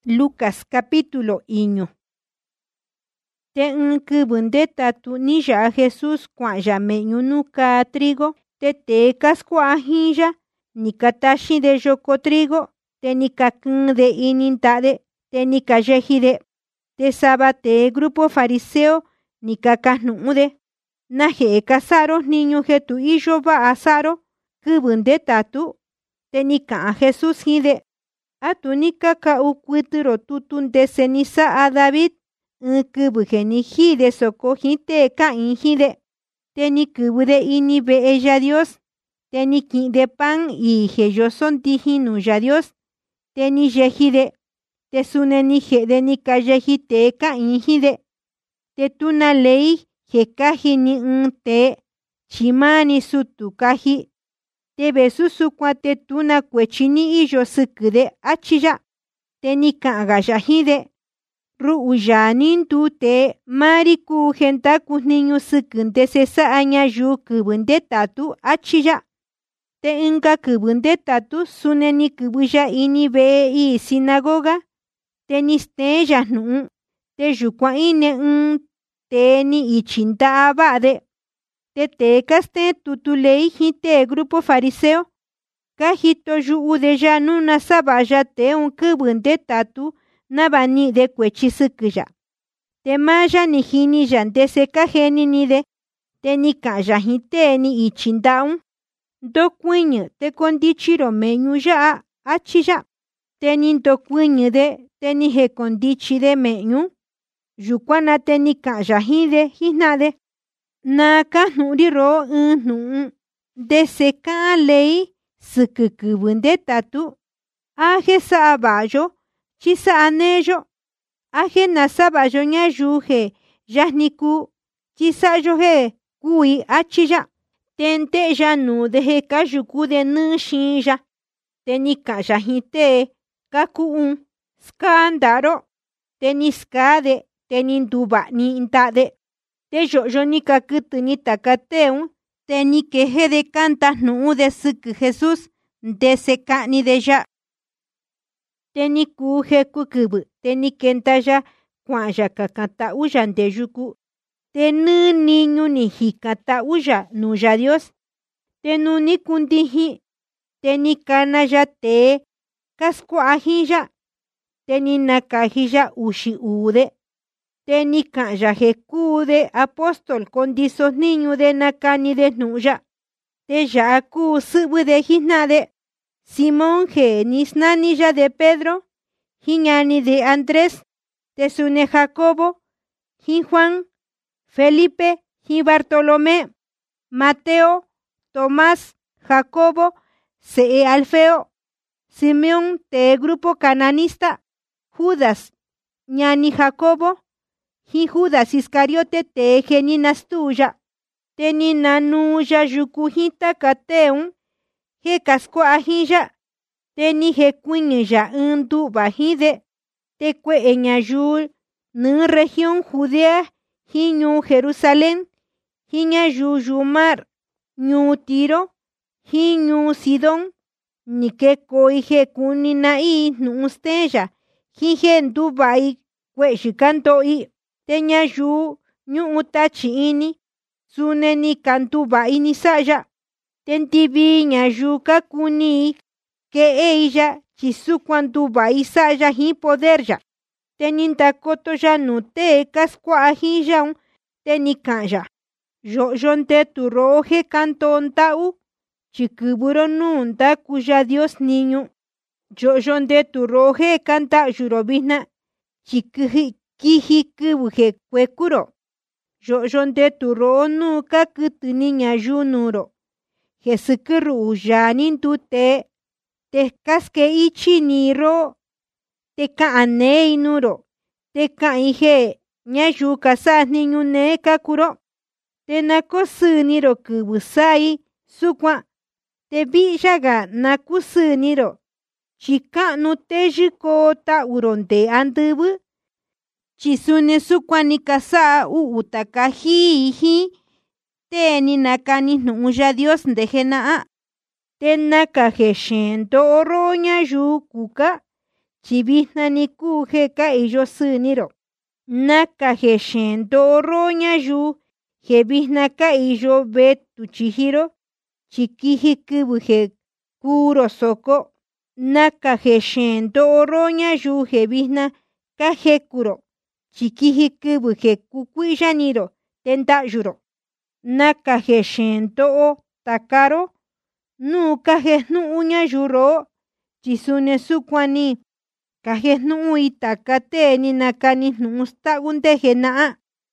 Lucas capítulo 1. Te kɨvɨ ndetatu ni ya'a Jesús kua'an-ya me'ñu nuu kaa trigo, te tee kaskua'a jíin ya ni kataxin-de yoko trigo, te ni kakɨɨn-de ini nda'a-de, te ni kayeji-de. Te sava tee grupo fariseo ni kakajnu'un-de: ¿naje'e kasa'a‑ro jniñu je tu iyo va'a sa'a‑ro kɨvɨ ndetatu? Te ni ka'an Jesús jiin‑de: ¿a tu ni kaka'u kuɨtɨ‑ro tutu ndese ni sa'a David ɨɨn kɨvɨ je ni jii‑de soko jiin tee ka'in jiin‑de? Te ni kɨvɨ‑de ini ve'e Yá Dios, te ni ki'in‑de pan ii je yoso ndijin nuu Yá Dios, te ni yeji‑de. Te suni ni je'e‑de ni kayeji tee ka'in jiin‑de. Te tu na ley je kaji ni ɨɨn tee, chi maa‑ni sutu kaji. Te vesu sukuan te tu na kuechi ni iyo sɨkɨ‑de, achi ya. Te ni ka'an‑ga ya jiin‑de: Ru'u yaa ni nduu tee, maa‑ri kuu je ndaku jniñu sɨkɨ ndese sa'a ñayuu kɨvɨ ndetatu, achi ya. Te inka kɨvɨ ndetatu suni ni kɨvɨ ya ini ve'e ii sinagoga, te ni steen ya jnu'un. Te yukuan ine ɨɨn tee ni ichi nda'a va'a‑de. Te tee ka steen tutu ley jiin tee grupo fariseo ka jito yu'u‑de ya nuu na sava'a ya tee kɨvɨ ndetatu nava ni'i‑de kuechi sɨkɨ ya. Te maa ya ni jini ya ndese ka jeni‑ni‑de, te ni ka'an ya jiin tee ni ichi nda'a: Ndokuɨñɨ te kondichi‑ro me'ñu ya'a, achi ya. Te ni ndokuɨñɨ‑de, te ni jekondichi‑de me'ñu. Yukuan na te ni ka'an ya jiin‑de jina'a‑de: Na kajnu'un‑ri ro'o ɨɨn jnu'un. Ndese ka'an ley sɨkɨ kɨvɨ ndetatu. ¿A je sa'a va'a‑yo chi sa'a nee‑yo? ¿A je nasava'a‑yo ñayuu je yajni kuu chi sa'a‑yo je kuu‑i? Achi ya. Te nde'ya nuu‑de je kayuku‑de nɨɨ xiin ya. Te ni ka'an ya jiin tee ka ku'un: Skaa nda'a‑ro. Te ni skaa‑de, te ni nduva'a‑ni nda'a‑de. Te yo'yo ni kakɨtɨ‑ni taka tee, te ni keje‑de kanda jnu'un‑de sɨkɨ Jesús ndese ka'ni‑de ya. Te ni kuu jeku kɨvɨ, te ni kenda ya kua'an ya kakan ta'u ya nde yuku. Te nɨɨ niñu ni jikan ta'u ya nuu Yá Dios. Te nuu ni kundijin, te ni kana ya tee kaskua'a jiin ya, te ni nakaji ya 62-de. Te ni ka'an ya je kuu‑de apóstol kondiso jniñu‑de nakani‑de jnu'un ya. Te ya'a kuu sɨ'vɨ‑de jina'a‑de: Simón je ni snani ya de Pedro, jiin ñani‑de Andrés, te suni Jacobo, jiin Juan, Felipe, jiin Bartolomé, Mateo, Tomás, Jacobo, se'e Alfeo, Simeón tee grupo cananista, Judas, ñani Jacobo, jiin Judas Iscariote tee je ni nastuu ya. Te ni nanuu ya yuku jiin taka tee je kaskua'a jiin ya. Te ni jekuɨñɨ ya ɨɨn ndu'va jiin‑de. Te kue'e ñayuu nɨɨ región Judea jiin ñuu Jerusalén, jiin ñayuu yuu mar, ñuu Tiro, jiin ñuu Sidón ni kekoi je kuni na'i jnu'un steen ya jiin je nduva'i kue'e yɨka ndo'i. Te ñayuu ñu'u tachi ini suni ni ka nduva'i ni sa'a ya. Te ndivii ñayuu ka kuni ke'e‑i ya chi sukuan nduva'i sa'a ya jiin poder ya. Te ni ndakoto ya nuu tee kaskua'a jiin ya, te ni ka'an ya: Yo'yo ndetu ro'o je kandoo nda'u, chi kɨvɨ‑ro nuu ndaku Yá Dios jniñu. Yo'yo ndetu ro'o je kanda'yu‑ro vitna, chi kiji kɨvɨ je kueku‑ro. Yo'yo ndetu ro'o nuu ka kɨtɨ‑ni ñayuu nuu‑ro, je sɨkɨ ru'u yaa ni nduu tee, te kaske'ichi‑ni ro'o, te ka'an nee‑i nuu‑ro, te ka'in je ñayuu kasa'a jniñu nee kaku‑ro. Te na kosɨɨ‑ni‑ro kɨvɨ sa'a‑i sukuan, te vi'ya‑ga na kusɨɨ‑ni‑ro, chi ka'nu téyɨ koo ta'u‑ro ndee andɨvɨ. Chi suni sukuan ni kasa'a u'u taka jíi jiin tee ni nakani jnu'un Yá Dios nde jena'a. Te naka je xeen ndo'o ro'o ñayuu kuka, chivijna ni kuu je ka iyo sɨniro. Naka je xendoro ñayu je vijna ka iyo vetu chihiro chikiji kɨvɨ je kuro soko. Naka je xendoro ñayu je vijna ka jekuro chikiji kɨvɨ je kukuiyaniro te nda'yuro. Naka je xendoo takaro nuu kajejnu'u ñayu ro chi suni sukuan ni kajejnu'u itaka tee ni nakani jnu'un sta'u ndeje na'a.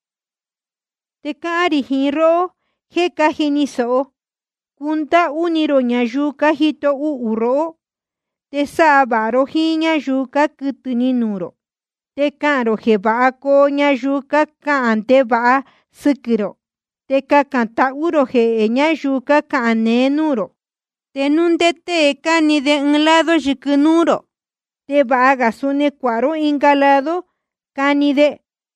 Te ka'an ri ro je kajini so'o kunta'uniro ñayu kajito u'u ro te sa'a va'a jin ñayu ka kɨtɨ ni nuu-ro te ka'an-ro je va'a koo ñayu ka ka'an ndeva'a sɨkɨ-ro te kakan ta'u-ro je ñayu ka ka'an nee nuu-ro. Te nu nde tee kani-de ɨɨn lado yɨkɨ nuu-ro te va'a-ga suni kua'ro inka lado kani-de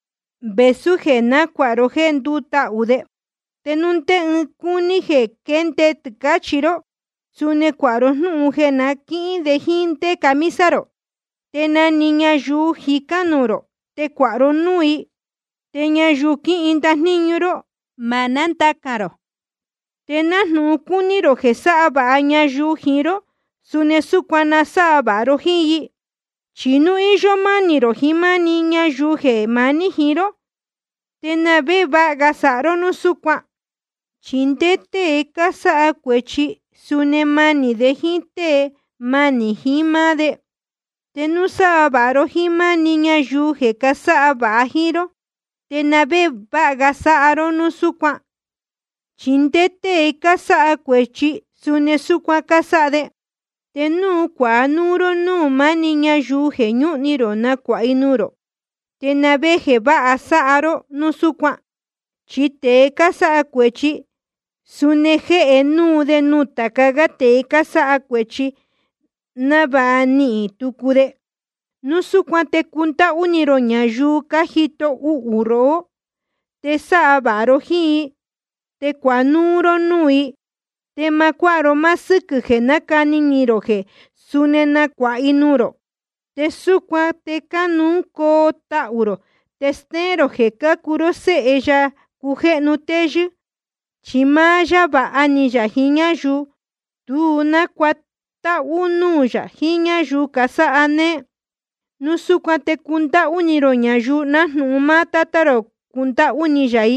vesu je nakua'ro je nduta'u-de. Te nu nte ɨɨn kuni je kente tɨkachiro suni kua'ro jnu'un je naki'in-de jin nte kamisa-ro te nani ñayu jika nuu-ro te kua'ro nuu-i te ñayu ki'in ndajniñu-ro ma nantaka-ro. Te najnu'un kuni-ro je sa'a va'a ñayu jin-ro suni sukuan na sa'a va'a-ro jin-i chi nu iyo mani-ro jin mani ñayu je mani jin-ro te nave va'a-ga sa'a-ro nu sukuan chi nde tee ka sa'a kuechi suni mani-de jin tee mani jin maa-de. Te nu sa'a va'a-ro jin mani ñayu je ka sa'a va'a jin-ro te nave va'a-ga sa'a-ro nu sukuan chi nde tee ka sa'a kuechi suni sukuan ka sa'a-de. Te nuu kua'a nuu-ro nuu mani ñayu je ñu'ni-ro nakua'i nuu-ro te nave je va'a sa'a-ro nu sukuan chi tee ka sa'a kuechi suni je'e nuu-de nuu taka-ga tee ka sa'a kuechi nava'a ni'i tuku-de. Nu sukuan te kunta'uni-ro ñayu ka jito u'u ro te sa'a va'a-ro jin te kua'a nuu-ro nuu-i te ma kua'ro ma sɨkɨ je nakani-ni-ro je suni nakua'i nuu-ro. Te sukuan te kanuu koo ta'u-ro te steen-ro je kakú-ro se'e ya kuje'nu teyɨ chi maa ya va'a ni ya jin ñayu tu nakuata'u nuu ya jin ñayu ka sa'a nee. Nu sukuan te kunta'uni-ro ñayu najnu'un maa tata-ro kunta'uni ya-i.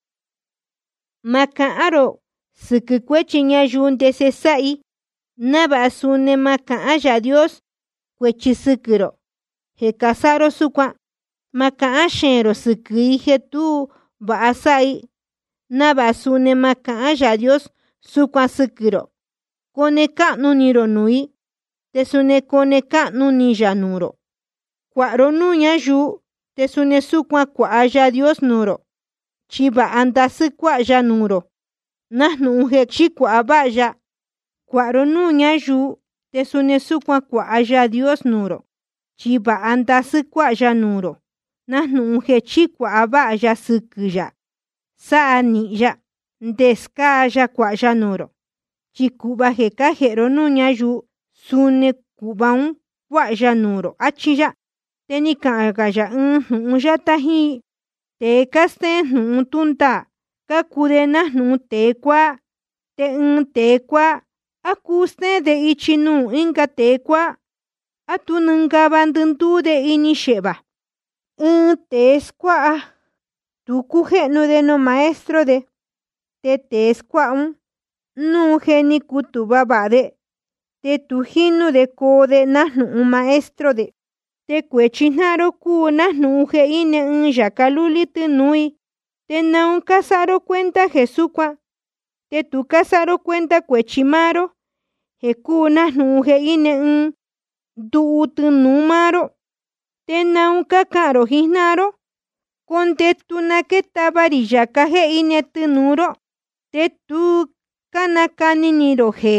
Ma ka'an-ro sɨkɨ kuechi ñayu ndese sa'i nava'a suni ma ka'an Yaa Dios kuechi sɨkɨ-ro je ka sa'a-ro sukuan. Ma ka'an xeen-ro sɨkɨ-i je tu va'a sa'i nava'a suni ma ka'an Yaa Dios sukuan sɨkɨ-ro. Kone ka'nu-ni-ro nuu-i te suni kone ka'nu-ni ya nuu-ro. Kua'ro nuu ñayu te suni sukuan kua'a Yaa Dios nuu-ro chi va'a ndasɨ kua'a ya nuu-ro najnu'un je xikua'a va'a ya. Kua'ro nuu ñayu te suni sukuan kua'a Yaa Dios nuu-ro chi va'a ndasɨ kua'a ya nuu-ro najnu'un je xikua'a va'a ya sɨkɨ ya sa'a ni'i ya nte skaa ya kua'a ya nuu-ro chi ku'va je kaje'e-ro nuu ñayu suni ku'va-un kua'a ya nuu-ro achi ya. Te ni ka'an-ga ya ɨɨn jnu'un yata jin tee ka steen jnu'un tundaa ka kuu-de najnu'un tee kuaa te ɨɨn tee kuaa a kuu steen-de ichi nuu inka tee kuaa a tu nɨnkava ndɨnduu-de ini xe'va. Ɨɨn tee skua'a tu kuje'nu-de nuu maestro-de te tee skua'a-un nuu je ni kutu'va va'a-de te tu jinu-de koo-de najnu'un maestro-de. Te kuechi jna'an-ro kuu najnu'un je ine ɨɨn yaka luli tɨnuu-i te naun ka sa'a-ro kuenta je sukuan te tu ka sa'a-ro kuenta kuechi maa-ro je kuu najnu'un je ine ɨɨn ndu'u tɨnuu maa-ro. Te naun ka ka'an-ro jin jna'an-ro kondetu na ketava-ri yaka je ine tɨnuu-ro te tu ka nakani-ni-ro je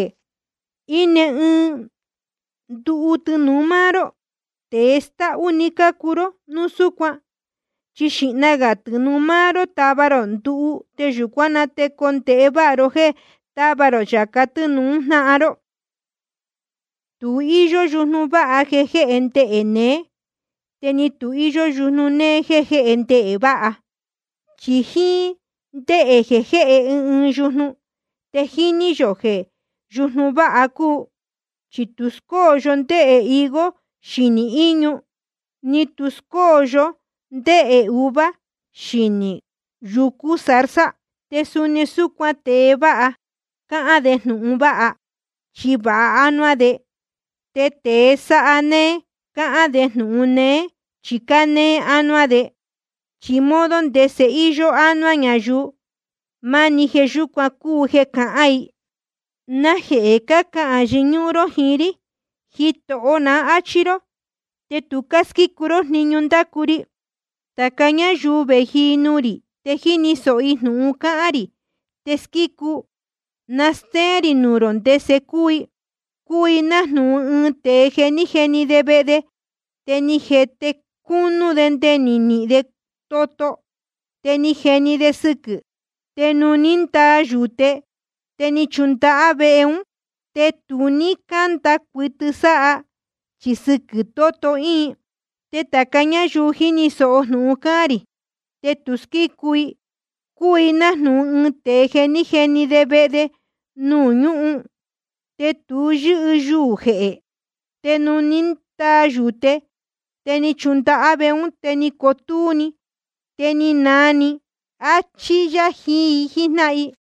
ine ɨɨn ndu'u tɨnuu maa-ro tee sta'u-ni ka kuu-ro nu sukuan chi xi'na-ga tɨnuu maa-ro tava-ro ndu'u te yukuan na te konde'e va'a-ro je tava-ro yaka tɨnuu jna'an-ro. tu iyo yujnu va'a jeje nte'e nee, te ni tu iyo yujnu nee jeje nte'e va'a. Chi jin nte'e jeje yujnu, te jini yo je yujnu va'a kuu. Chi tu skoyo nte'e higo xini iñu, ni tu skoyo nte'e uva xini yuku zarza. Te suni sukuan tee va'a ka'an de jnu'un va'a, chi va'a anua de. Te tee sa'a nee ka'an de jnu'un nee, chi kanee anua de. Chi modo ndese iyo anua ñayuu, mani je yukuan kuu je ka'an. Naje'e ka ka'an yiñu'ro jiri, Jito'o na achiro, te tu kaskikuro jniñu ndakuri. Taka ñayuu veji nuri te jini so'i jnu'un ka'anri, te skiku nasteeri nuro ndese kui najnu ɨɨn tee jeni de ve'e de, te ni jete kunu de nde ni ni'i de toto, te ni jeni de sɨkɨ. Te nu ni ndaa yute, te ni chunda'a ve'e te tu ni kanta kuɨtɨ sa'a, chi sɨkɨ toto iin. Te taka ñayuu jini so'o jnu'un ka'anri, te tu skiku kui najnu ɨɨn tee jeni de ve'e de nuu ñu'u, te tu yɨ'ɨ yuu je'e. Te nu ni ndaa yute, te ni chunda'a ve'e te ni kotuni, te ni nani, achi yaji jina'i.